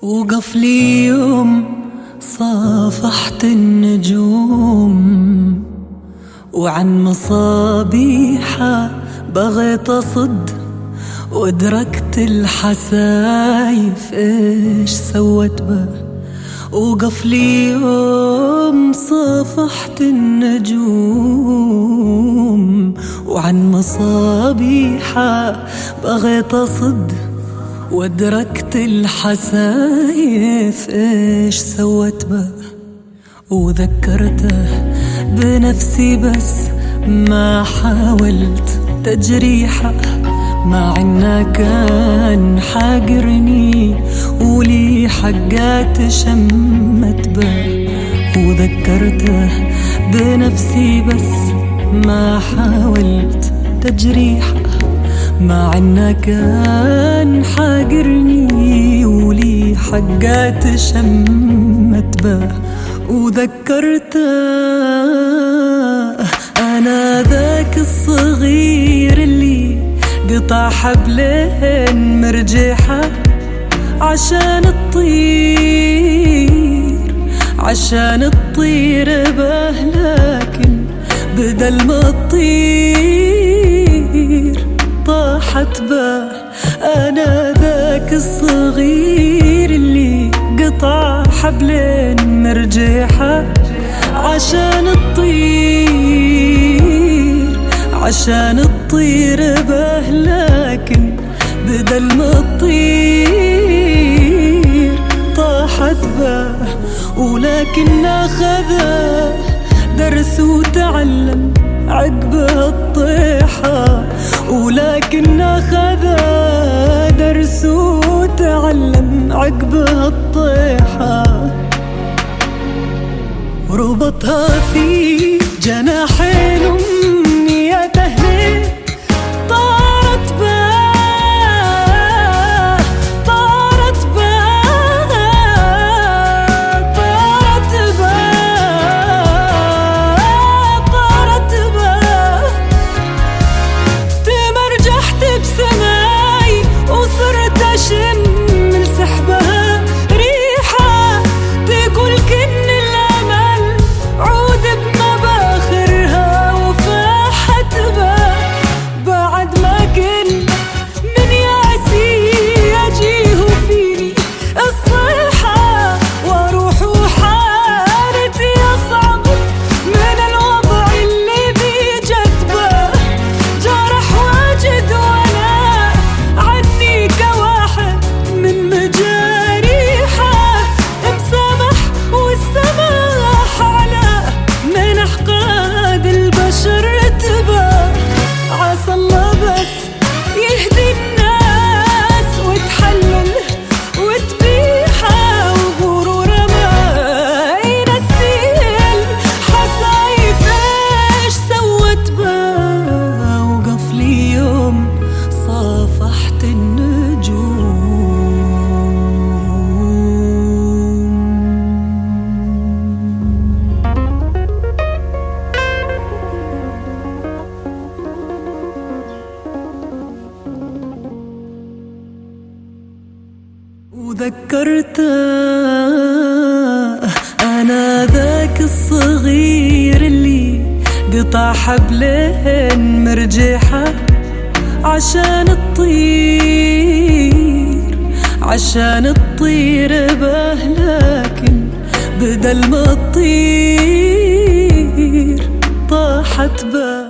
وقف لي يوم صافحت النجوم، وعن مصابيحها بغيت أصد، وادركت الحسايف إيش سوت به. وقف لي يوم صافحت النجوم، وعن مصابيحها بغيت أصد، وادركت الحسايف إيش سوت به. وذكرته بنفسي بس ما حاولت تجريحه، مع إنه كان حاقرني ولي حقات شمت به. وذكرته بنفسي بس ما حاولت تجريحه، مع إنه كان حاقرني ولي حقات شمت به. وذكرته أنا ذاك الصغير اللي قطع حبلين مرجحة عشان تطير به، لكن بدل ما تطير طاحت به. أنا ذاك الصغير اللي قطع حبلين مرجحة عشان تطير به، لكن بدل ما تطير طاحت به. ولكن أخذه درس وتعلم عقبه الطيحة، ولكن أخذه درس وتعلم عقبه الطيحة. وربطها في جناحين أمنية أهلي، طارت به تمرجحت بسماي وصرت أشم لسحبها ريحة، تقول كن الأمل عود بمباخرها وفاحت به. بعد ما كنت من ياسي أجيه فيني الصيحة، واروح وحالتي أصعب من الوضع اللي بيجت به. جرح واجد وانا عني كواحد من مجاريحه، مسامح والسماح على من أحقاد البشر تبى. عسى الله بس يهدي الناس وتحلل وتبيحه، وغروره ما ينسيل حسايف إيش سوت به. وقف لي يوم صافحت وذكرته أنا ذاك الصغير اللي قطع حبلين مرجحة عشان تطير به، لكن بدل ما تطير طاحت به.